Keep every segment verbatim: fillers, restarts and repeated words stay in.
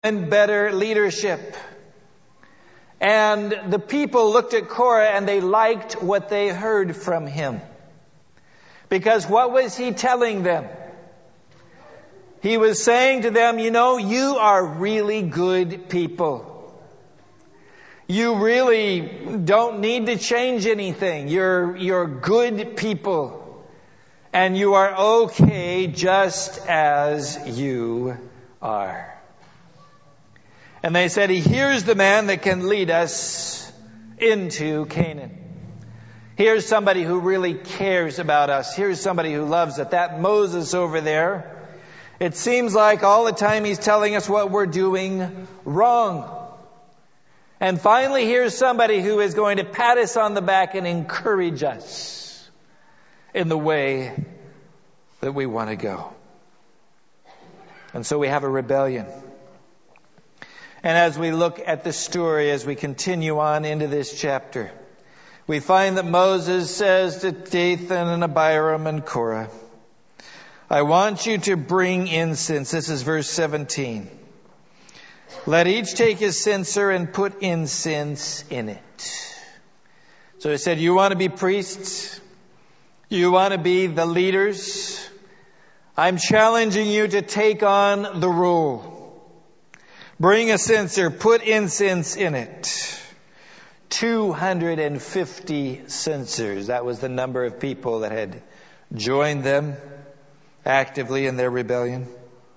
and better leadership. And the people looked at Korah and they liked what they heard from him. Because what was he telling them? He was saying to them, you know, you are really good people. You really don't need to change anything. You're, you're good people. And you are okay just as you are. And they said, here's the man that can lead us into Canaan. Here's somebody who really cares about us. Here's somebody who loves it. That Moses over there, it seems like all the time he's telling us what we're doing wrong. And finally, here's somebody who is going to pat us on the back and encourage us in the way that we want to go. And so we have a rebellion. And as we look at the story, as we continue on into this chapter, we find that Moses says to Dathan and Abiram and Korah, I want you to bring incense. This is verse seventeen. Let each take his censer and put incense in it. So he said, you want to be priests? You want to be the leaders? I'm challenging you to take on the role. Bring a censer, put incense in it. two hundred fifty censers. That was the number of people that had joined them actively in their rebellion.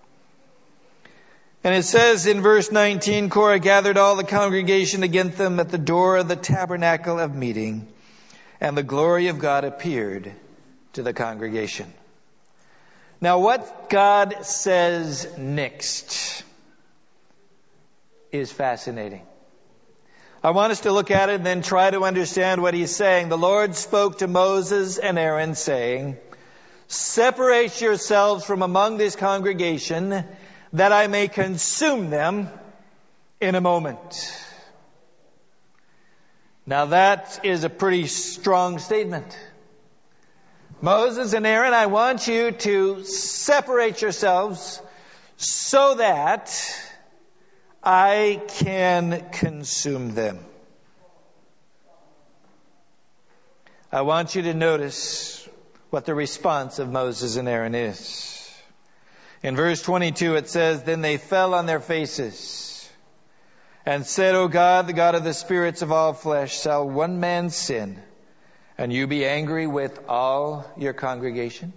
And it says in verse nineteen, Korah gathered all the congregation against them at the door of the tabernacle of meeting, and the glory of God appeared to the congregation. Now what God says next is fascinating. I want us to look at it and then try to understand what he's saying. The Lord spoke to Moses and Aaron saying, separate yourselves from among this congregation, that I may consume them in a moment. Now that is a pretty strong statement. Moses and Aaron, I want you to separate yourselves so that I can consume them. I want you to notice what the response of Moses and Aaron is. In verse twenty-two it says, then they fell on their faces and said, O God, the God of the spirits of all flesh, shall one man sin and you be angry with all your congregation?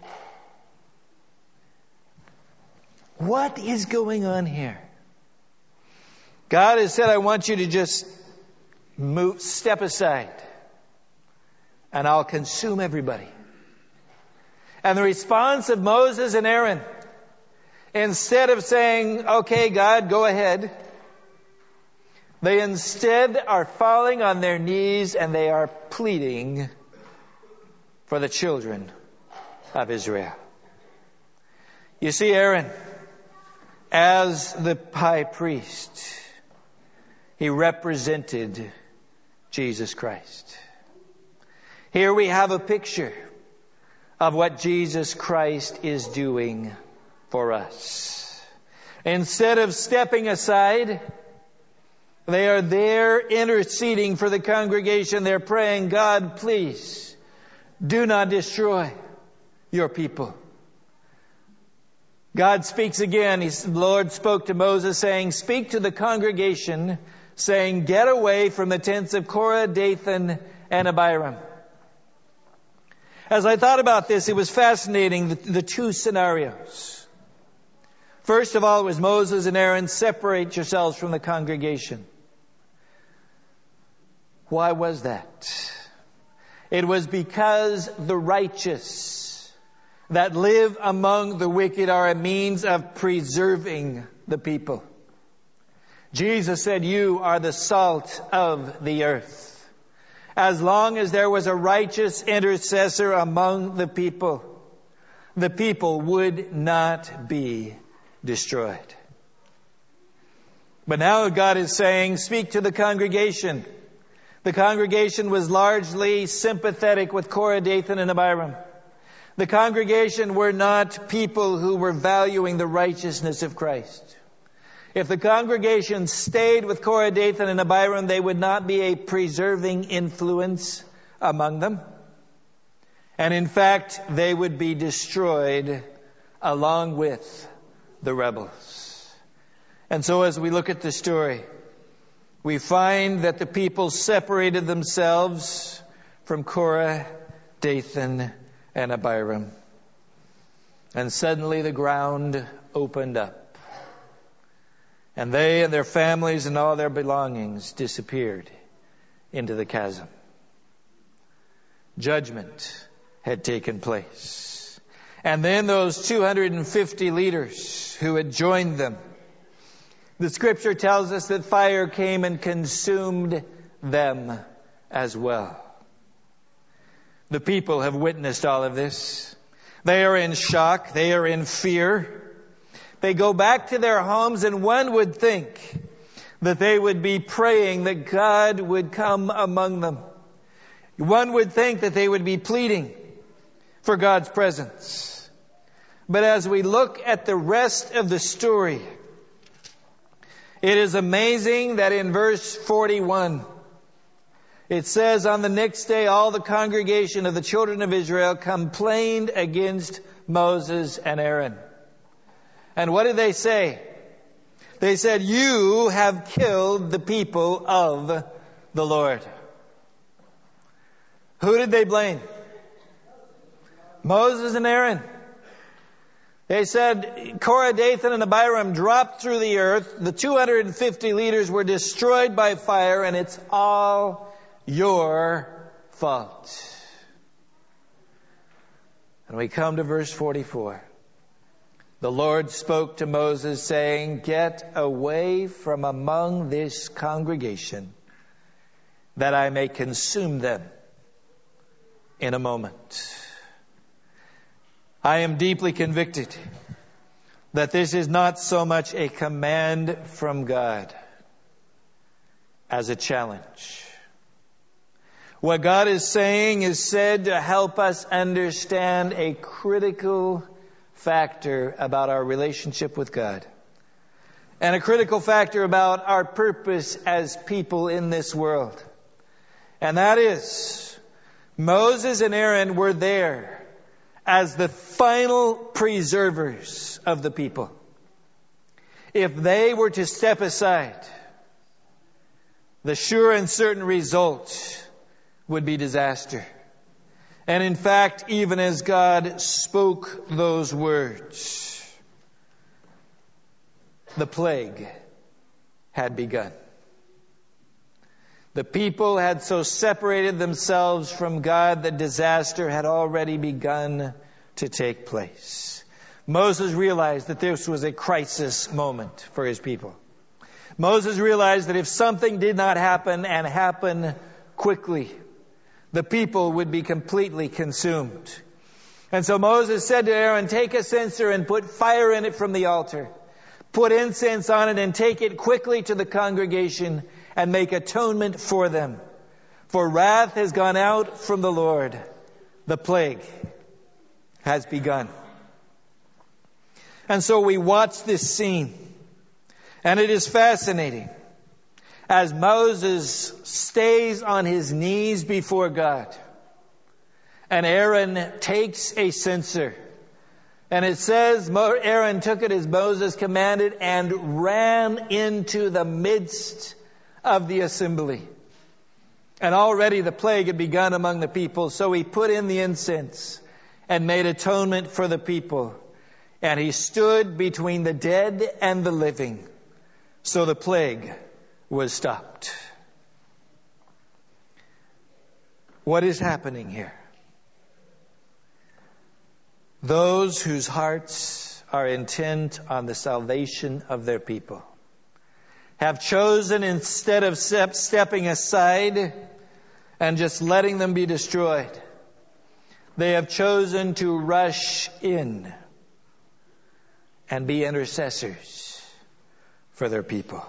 What is going on here? God has said, I want you to just move, step aside, and I'll consume everybody. And the response of Moses and Aaron, instead of saying, okay, God, go ahead, they instead are falling on their knees and they are pleading for the children of Israel. You see, Aaron, as the high priest, he represented Jesus Christ. Here we have a picture of what Jesus Christ is doing for us. Instead of stepping aside, they are there interceding for the congregation. They're praying, God, please do not destroy your people. God speaks again. He, the Lord spoke to Moses saying, speak to the congregation saying, get away from the tents of Korah, Dathan, and Abiram. As I thought about this, it was fascinating, the, the two scenarios. First of all, it was Moses and Aaron, separate yourselves from the congregation. Why was that? It was because the righteous that live among the wicked are a means of preserving the people. Jesus said, you are the salt of the earth. As long as there was a righteous intercessor among the people, the people would not be destroyed. But now God is saying, speak to the congregation. The congregation was largely sympathetic with Korah, Dathan, and Abiram. The congregation were not people who were valuing the righteousness of Christ. If the congregation stayed with Korah, Dathan, and Abiram, they would not be a preserving influence among them. And in fact, they would be destroyed along with the rebels. And so as we look at the story, we find that the people separated themselves from Korah, Dathan, and Abiram. And suddenly the ground opened up. And they and their families and all their belongings disappeared into the chasm. Judgment had taken place. And then those two hundred fifty leaders who had joined them, the scripture tells us that fire came and consumed them as well. The people have witnessed all of this. They are in shock. They are in fear. They go back to their homes, and one would think that they would be praying that God would come among them. One would think that they would be pleading for God's presence. But as we look at the rest of the story, it is amazing that in verse forty-one, it says, on the next day, all the congregation of the children of Israel complained against Moses and Aaron. And what did they say? They said, you have killed the people of the Lord. Who did they blame? Moses and Aaron. They said, Korah, Dathan, and Abiram dropped through the earth. The two hundred fifty leaders were destroyed by fire, and it's all your fault. And we come to verse forty-four. The Lord spoke to Moses, saying, get away from among this congregation, that I may consume them in a moment. I am deeply convicted that this is not so much a command from God as a challenge. What God is saying is said to help us understand a critical factor about our relationship with God, and a critical factor about our purpose as people in this world. And that is, Moses and Aaron were there as the final preservers of the people. If they were to step aside, the sure and certain result would be disaster. And in fact, even as God spoke those words, the plague had begun. The people had so separated themselves from God that disaster had already begun to take place. Moses realized that this was a crisis moment for his people. Moses realized that if something did not happen and happen quickly, the people would be completely consumed. And so Moses said to Aaron, take a censer and put fire in it from the altar. Put incense on it and take it quickly to the congregation and make atonement for them. For wrath has gone out from the Lord. The plague has begun. And so we watch this scene, and it is fascinating. As Moses stays on his knees before God, and Aaron takes a censer, and it says Aaron took it as Moses commanded and ran into the midst of the assembly. And already the plague had begun among the people, so he put in the incense and made atonement for the people. And he stood between the dead and the living, so the plague was stopped. What is happening here? Those whose hearts are intent on the salvation of their people have chosen, instead of step, stepping aside and just letting them be destroyed, they have chosen to rush in and be intercessors for their people.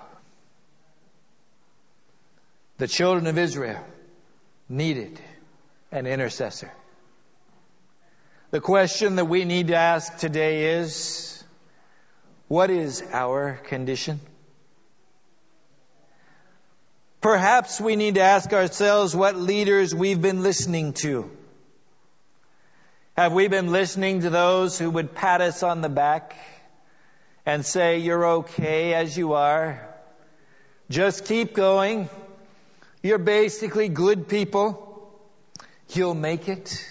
The children of Israel needed an intercessor. The question that we need to ask today is, what is our condition? Perhaps we need to ask ourselves what leaders we've been listening to. Have we been listening to those who would pat us on the back and say, you're okay as you are? Just keep going. You're basically good people. You'll make it.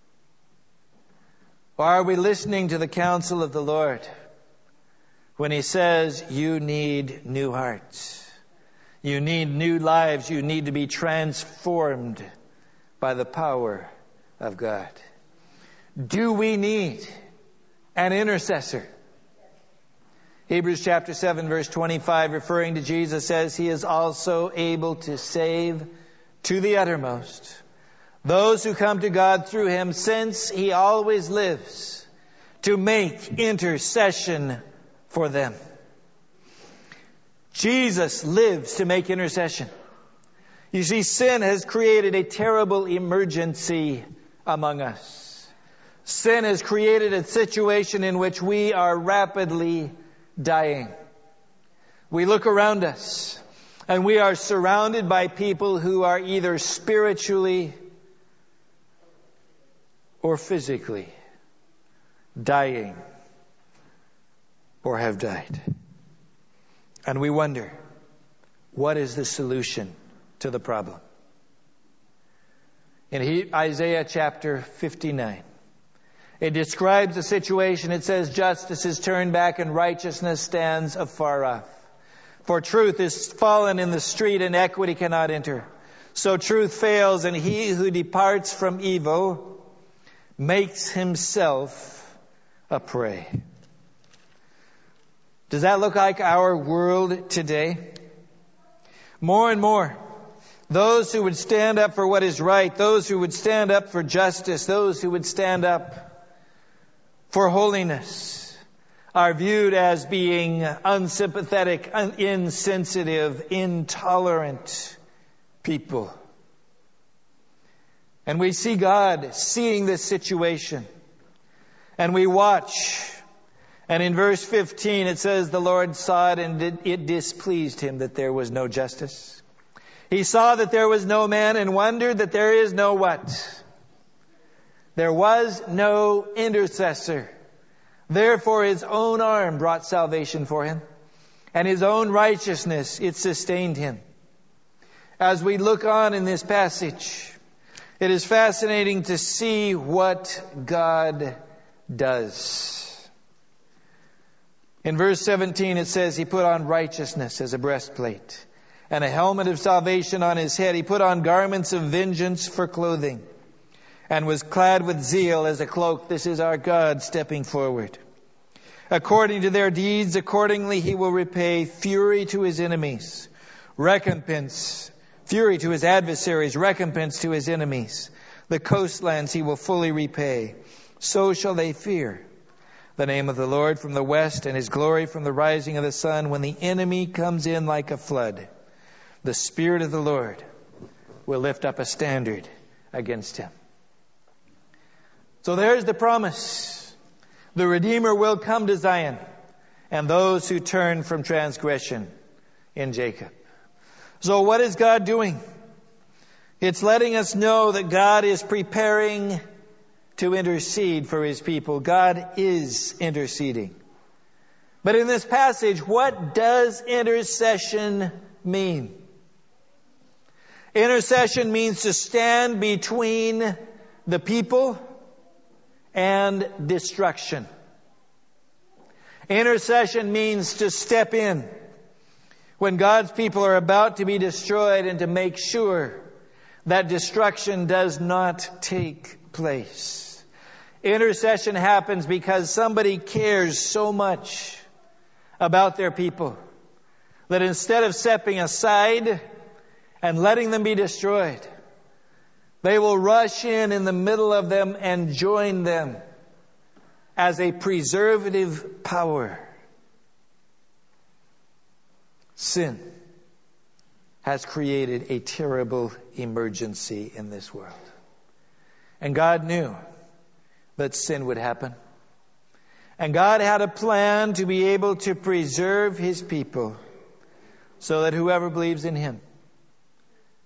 Or are we listening to the counsel of the Lord when He says, you need new hearts? You need new lives. You need to be transformed by the power of God. Do we need an intercessor? Hebrews chapter seven verse twenty-five, referring to Jesus, says He is also able to save to the uttermost those who come to God through Him, since He always lives to make intercession for them. Jesus lives to make intercession. You see, sin has created a terrible emergency among us. Sin has created a situation in which we are rapidly dying. We look around us and we are surrounded by people who are either spiritually or physically dying or have died. And we wonder, what is the solution to the problem? In Isaiah chapter fifty-nine, it describes the situation. It says, justice is turned back and righteousness stands afar off. For truth is fallen in the street and equity cannot enter. So truth fails, and he who departs from evil makes himself a prey. Does that look like our world today? More and more, those who would stand up for what is right, those who would stand up for justice, those who would stand up for holiness, are viewed as being unsympathetic, un- insensitive, intolerant people. And we see God seeing this situation. And we watch. And in verse fifteen it says, the Lord saw it and it, it displeased Him that there was no justice. He saw that there was no man and wondered that there is no what? There was no intercessor. Therefore His own arm brought salvation for Him. And His own righteousness, it sustained Him. As we look on in this passage, it is fascinating to see what God does. In verse seventeen it says, He put on righteousness as a breastplate and a helmet of salvation on His head. He put on garments of vengeance for clothing and was clad with zeal as a cloak. This is our God stepping forward. According to their deeds, accordingly He will repay fury to His enemies, recompense, fury to His adversaries, recompense to His enemies. The coastlands He will fully repay. So shall they fear the name of the Lord from the west, and His glory from the rising of the sun. When the enemy comes in like a flood, the Spirit of the Lord will lift up a standard against him. So there's the promise. The Redeemer will come to Zion, and those who turn from transgression in Jacob. So what is God doing? It's letting us know that God is preparing to intercede for His people. God is interceding. But in this passage, what does intercession mean? Intercession means to stand between the people and destruction. Intercession means to step in when God's people are about to be destroyed and to make sure that destruction does not take place. Intercession happens because somebody cares so much about their people that instead of stepping aside and letting them be destroyed, they will rush in in the middle of them and join them as a preservative power. Sin has created a terrible emergency in this world. And God knew that sin would happen. And God had a plan to be able to preserve His people so that whoever believes in Him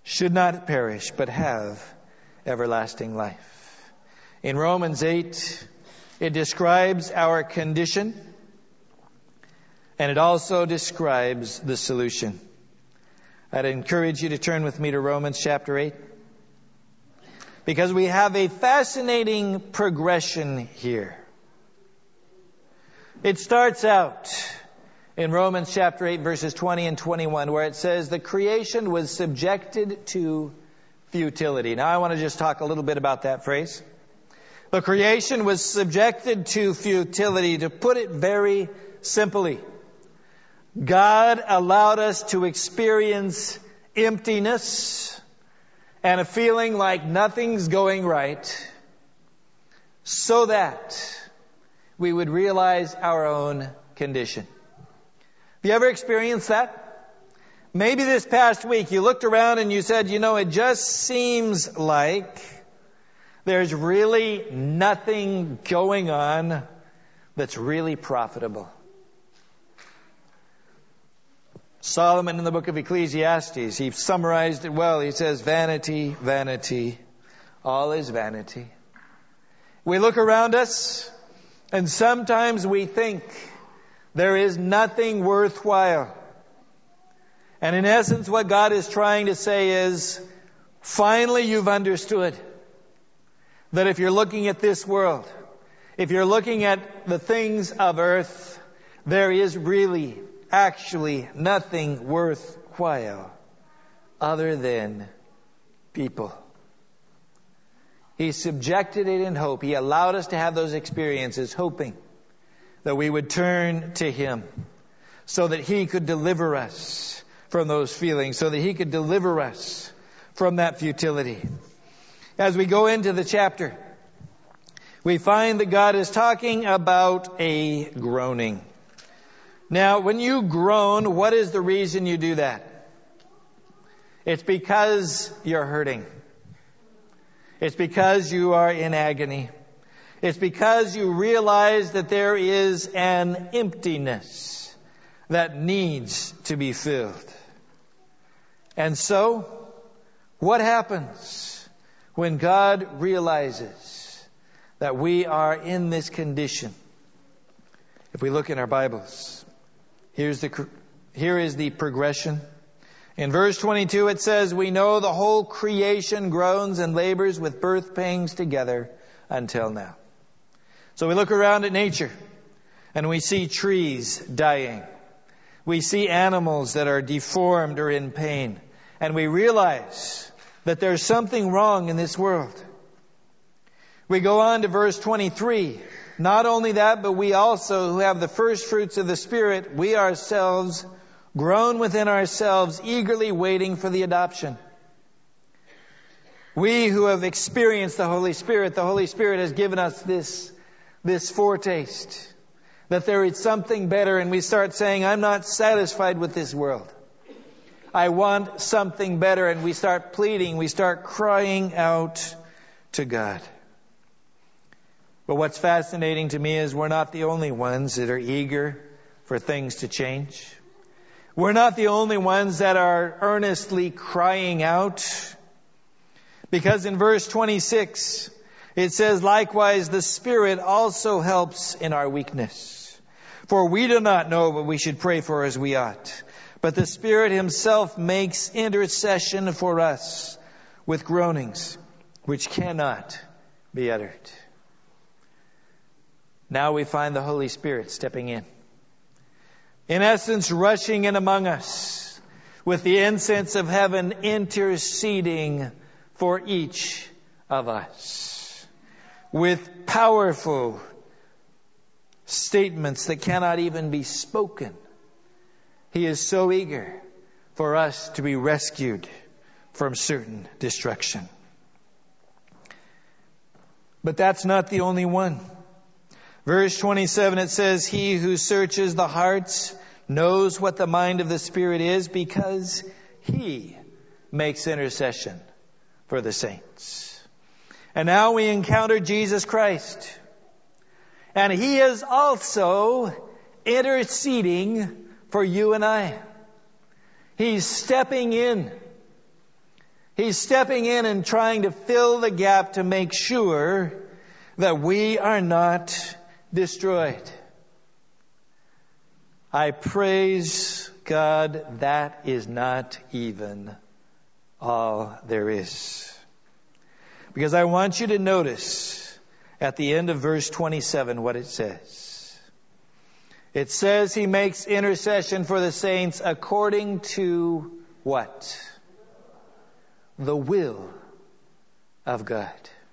should not perish, but have everlasting life. In Romans eight, it describes our condition, and it also describes the solution. I'd encourage you to turn with me to Romans chapter eight, because we have a fascinating progression here. It starts out in Romans chapter eight, verses twenty and twenty-one, where it says, the creation was subjected to futility. Now I want to just talk a little bit about that phrase. The creation was subjected to futility. To put it very simply, God allowed us to experience emptiness and a feeling like nothing's going right, so that we would realize our own condition. Have you ever experienced that? Maybe this past week you looked around and you said, you know, it just seems like there's really nothing going on that's really profitable. Solomon in the book of Ecclesiastes, he summarized it well. He says, vanity, vanity, all is vanity. We look around us and sometimes we think there is nothing worthwhile. And in essence, what God is trying to say is, finally you've understood that if you're looking at this world, if you're looking at the things of earth, there is really actually nothing worthwhile other than people. He subjected it in hope. He allowed us to have those experiences, hoping that we would turn to Him so that He could deliver us from those feelings, so that He could deliver us from that futility. As we go into the chapter, we find that God is talking about a groaning. Now, when you groan, what is the reason you do that? It's because you're hurting. It's because you are in agony. It's because you realize that there is an emptiness that needs to be filled. And so, what happens when God realizes that we are in this condition? If we look in our Bibles, Here's the, here is the progression. In verse twenty-two it says, we know the whole creation groans and labors with birth pangs together until now. So we look around at nature and we see trees dying. We see animals that are deformed or in pain. And we realize that there's something wrong in this world. We go on to verse twenty-three. Not only that, but we also who have the first fruits of the Spirit, we ourselves groan within ourselves, eagerly waiting for the adoption. We who have experienced the Holy Spirit, the Holy Spirit has given us this, this foretaste that there is something better, and we start saying, I'm not satisfied with this world. I want something better, and we start pleading, we start crying out to God. But what's fascinating to me is we're not the only ones that are eager for things to change. We're not the only ones that are earnestly crying out. Because in verse twenty-six, it says, likewise, the Spirit also helps in our weakness. For we do not know what we should pray for as we ought. But the Spirit Himself makes intercession for us with groanings which cannot be uttered. Now we find the Holy Spirit stepping in. In essence, rushing in among us with the incense of heaven, interceding for each of us. With powerful statements that cannot even be spoken. He is so eager for us to be rescued from certain destruction. But that's not the only one. Verse twenty-seven, it says, he who searches the hearts knows what the mind of the Spirit is, because He makes intercession for the saints. And now we encounter Jesus Christ. And He is also interceding for you and I. He's stepping in. He's stepping in and trying to fill the gap to make sure that we are not destroyed. I praise God that is not even all there is. Because I want you to notice at the end of verse twenty-seven what it says. It says He makes intercession for the saints according to what? The will of God.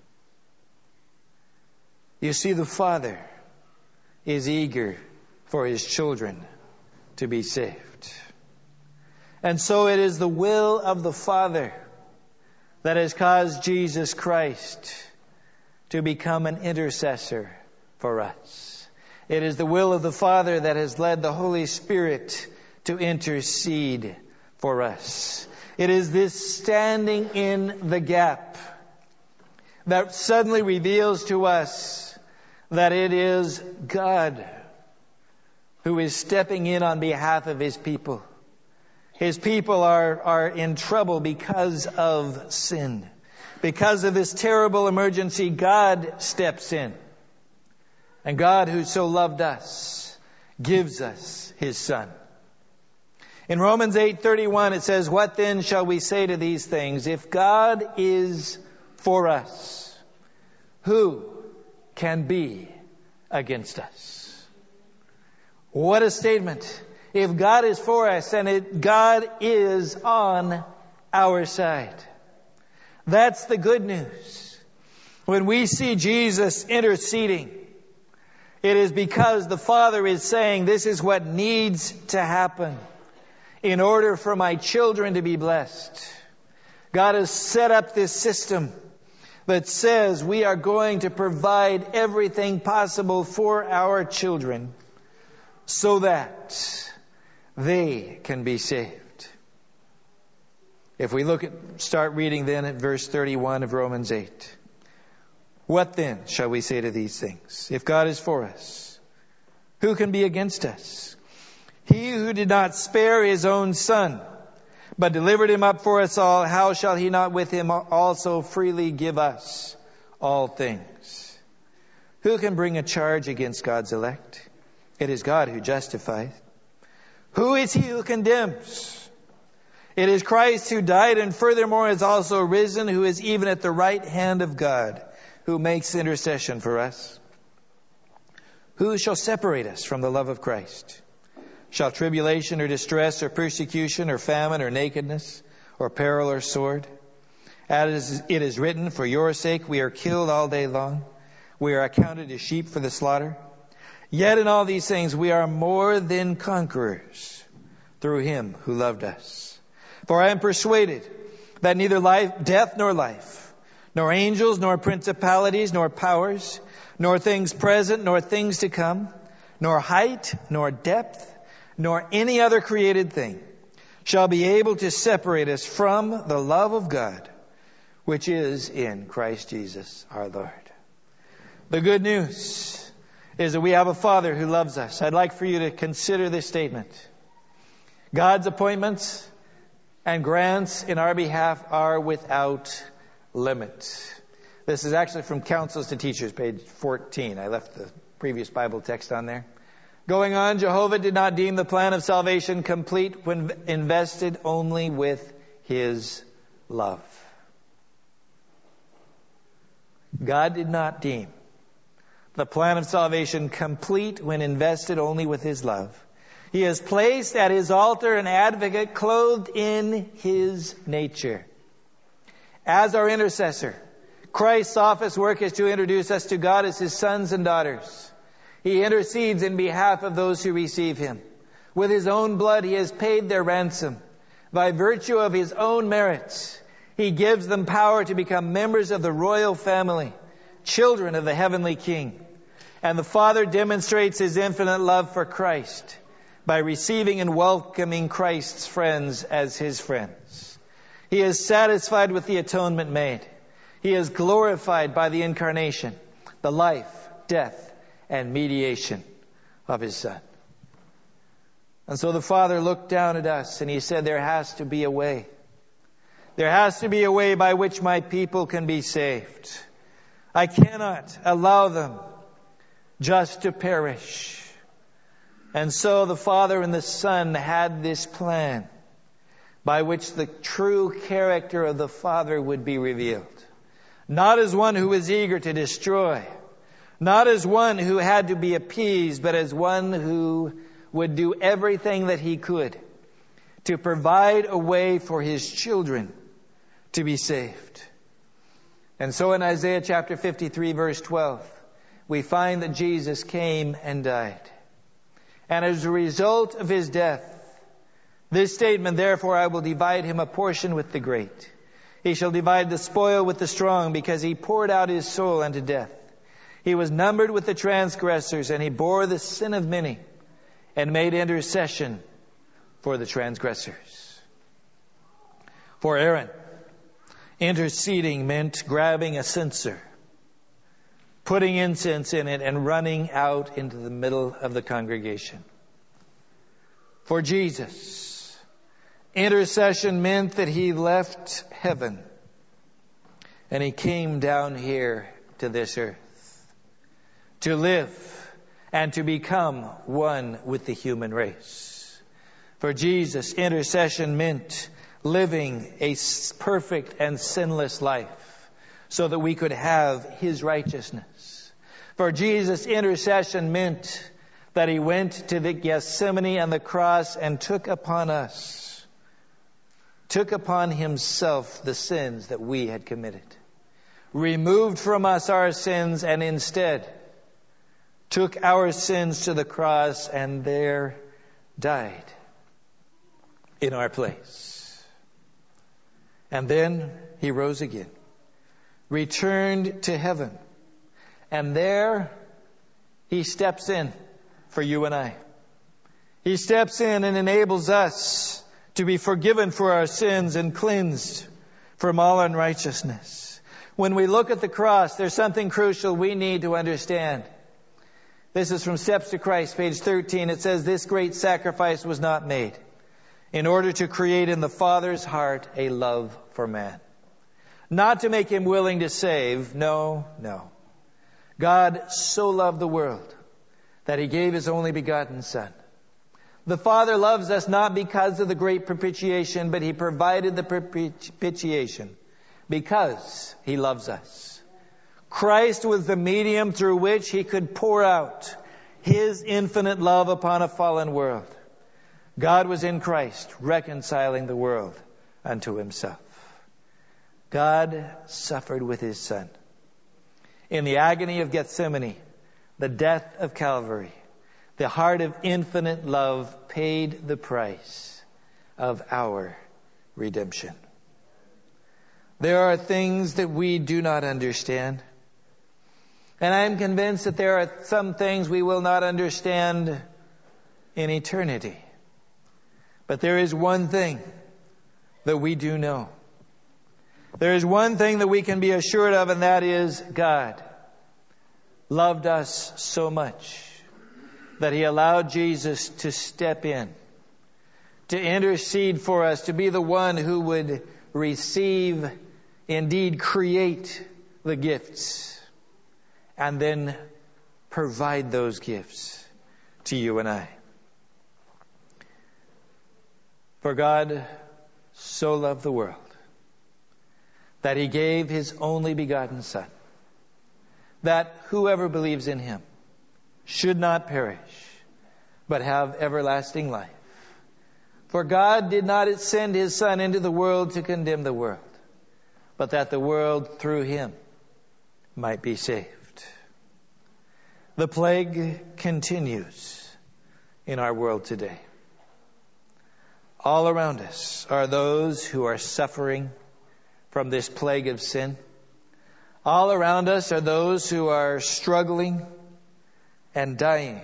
You see, the Father is eager for His children to be saved. And so it is the will of the Father that has caused Jesus Christ to become an intercessor for us. It is the will of the Father that has led the Holy Spirit to intercede for us. It is this standing in the gap that suddenly reveals to us that it is God who is stepping in on behalf of His people. His people are, are in trouble because of sin. Because of this terrible emergency, God steps in. And God, who so loved us, gives us His Son. In Romans eight thirty-one it says, "What then shall we say to these things? If God is for us, who can be against us?" What a statement. If God is for us, and it, God is on our side. That's the good news. When we see Jesus interceding, it is because the Father is saying, this is what needs to happen in order for my children to be blessed. God has set up this system that says we are going to provide everything possible for our children so that they can be saved. If we look at, start reading then at verse thirty-one of Romans eight. What then shall we say to these things? If God is for us, who can be against us? He who did not spare His own Son, but delivered Him up for us all, how shall He not with Him also freely give us all things? Who can bring a charge against God's elect? It is God who justifies. Who is He who condemns? It is Christ who died and furthermore is also risen, who is even at the right hand of God, who makes intercession for us. Who shall separate us from the love of Christ? Shall tribulation or distress or persecution or famine or nakedness or peril or sword? As it is written, for your sake we are killed all day long. We are accounted as sheep for the slaughter. Yet in all these things we are more than conquerors through Him who loved us. For I am persuaded that neither life, death nor life, nor angels, nor principalities, nor powers, nor things present, nor things to come, nor height, nor depth, nor any other created thing shall be able to separate us from the love of God, which is in Christ Jesus our Lord. The good news is that we have a Father who loves us. I'd like for you to consider this statement. God's appointments and grants in our behalf are without limit. This is actually from Counsels to Teachers, page fourteen. I left the previous Bible text on there. Going on, Jehovah did not deem the plan of salvation complete when invested only with His love. God did not deem the plan of salvation complete when invested only with His love. He has placed at His altar an advocate clothed in His nature. As our intercessor, Christ's office work is to introduce us to God as His sons and daughters. He intercedes in behalf of those who receive Him. With His own blood, He has paid their ransom. By virtue of His own merits, He gives them power to become members of the royal family, children of the heavenly King. And the Father demonstrates His infinite love for Christ by receiving and welcoming Christ's friends as His friends. He is satisfied with the atonement made. He is glorified by the incarnation, the life, death, and mediation of His Son. And so the Father looked down at us and He said, there has to be a way. There has to be a way by which my people can be saved. I cannot allow them just to perish. And so the Father and the Son had this plan by which the true character of the Father would be revealed. Not as one who is eager to destroy, not as one who had to be appeased, but as one who would do everything that he could to provide a way for his children to be saved. And so in Isaiah chapter fifty-three verse twelve, we find that Jesus came and died. And as a result of his death, this statement, therefore I will divide him a portion with the great. He shall divide the spoil with the strong, because he poured out his soul unto death. He was numbered with the transgressors, and he bore the sin of many, and made intercession for the transgressors. For Aaron, interceding meant grabbing a censer, putting incense in it, and running out into the middle of the congregation. For Jesus, intercession meant that he left heaven and he came down here to this earth to live and to become one with the human race. For Jesus, intercession meant living a perfect and sinless life so that we could have his righteousness. For Jesus, intercession meant that he went to the Gethsemane and the cross and took upon us, took upon himself the sins that we had committed, removed from us our sins, and instead took our sins to the cross and there died in our place. And then he rose again, returned to heaven, and there he steps in for you and I. He steps in and enables us to be forgiven for our sins and cleansed from all unrighteousness. When we look at the cross, there's something crucial we need to understand. This is from Steps to Christ, page thirteen. It says, this great sacrifice was not made in order to create in the Father's heart a love for man. Not to make him willing to save. No, no. God so loved the world that he gave his only begotten Son. The Father loves us not because of the great propitiation, but he provided the propitiation because he loves us. Christ was the medium through which he could pour out his infinite love upon a fallen world. God was in Christ, reconciling the world unto himself. God suffered with his Son. In the agony of Gethsemane, the death of Calvary, the heart of infinite love paid the price of our redemption. There are things that we do not understand. And I am convinced that there are some things we will not understand in eternity. But there is one thing that we do know. There is one thing that we can be assured of, and that is God loved us so much that he allowed Jesus to step in, to intercede for us, to be the one who would receive, indeed create the gifts, and then provide those gifts to you and I. For God so loved the world that he gave his only begotten Son, that whoever believes in him should not perish, but have everlasting life. For God did not send his Son into the world to condemn the world, but that the world through him might be saved. The plague continues in our world today. All around us are those who are suffering from this plague of sin. All around us are those who are struggling and dying.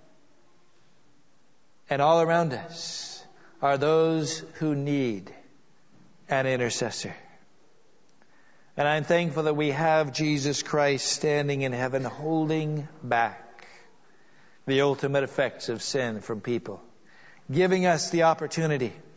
And all around us are those who need an intercessor. And I'm thankful that we have Jesus Christ standing in heaven, holding back the ultimate effects of sin from people, giving us the opportunity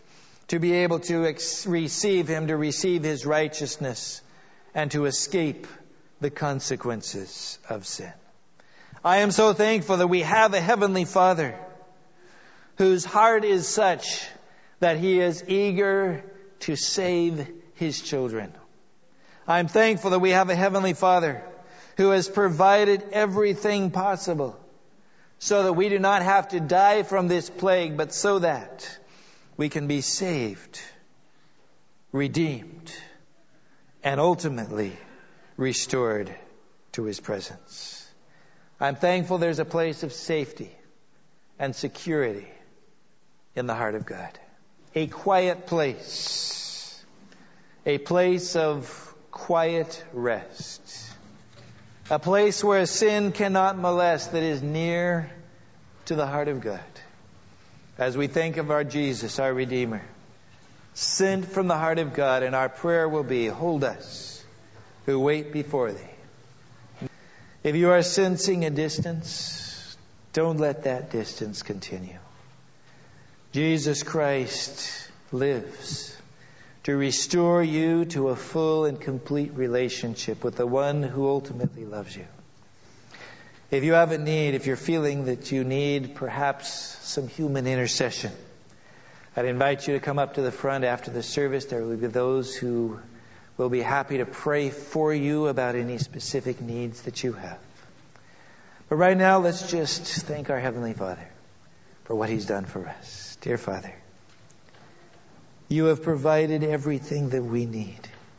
to be able to ex- receive Him, to receive His righteousness, and to escape the consequences of sin. I am so thankful that we have a Heavenly Father whose heart is such that He is eager to save His children. I'm thankful that we have a Heavenly Father who has provided everything possible so that we do not have to die from this plague, but so that we can be saved, redeemed, and ultimately restored to His presence. I'm thankful there's a place of safety and security in the heart of God. A quiet place. A place of quiet rest. A place where sin cannot molest, that is near to the heart of God. As we think of our Jesus, our Redeemer, sent from the heart of God, and our prayer will be, hold us who wait before Thee. If you are sensing a distance, don't let that distance continue. Jesus Christ lives to restore you to a full and complete relationship with the one who ultimately loves you. If you have a need, if you're feeling that you need perhaps some human intercession, I'd invite you to come up to the front after the service. There will be those who will be happy to pray for you about any specific needs that you have. But right now, let's just thank our Heavenly Father for what He's done for us. Dear Father, You have provided everything that we need.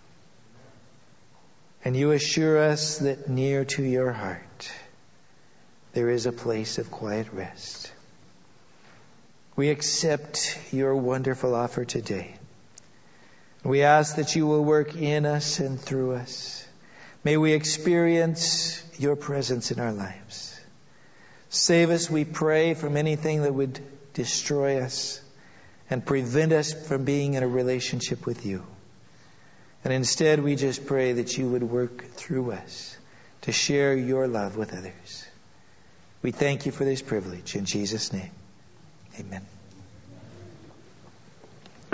And You assure us that near to Your heart, there is a place of quiet rest. We accept Your wonderful offer today. We ask that You will work in us and through us. May we experience Your presence in our lives. Save us, we pray, from anything that would destroy us and prevent us from being in a relationship with You. And instead, we just pray that You would work through us to share Your love with others. We thank You for this privilege. In Jesus' name, amen.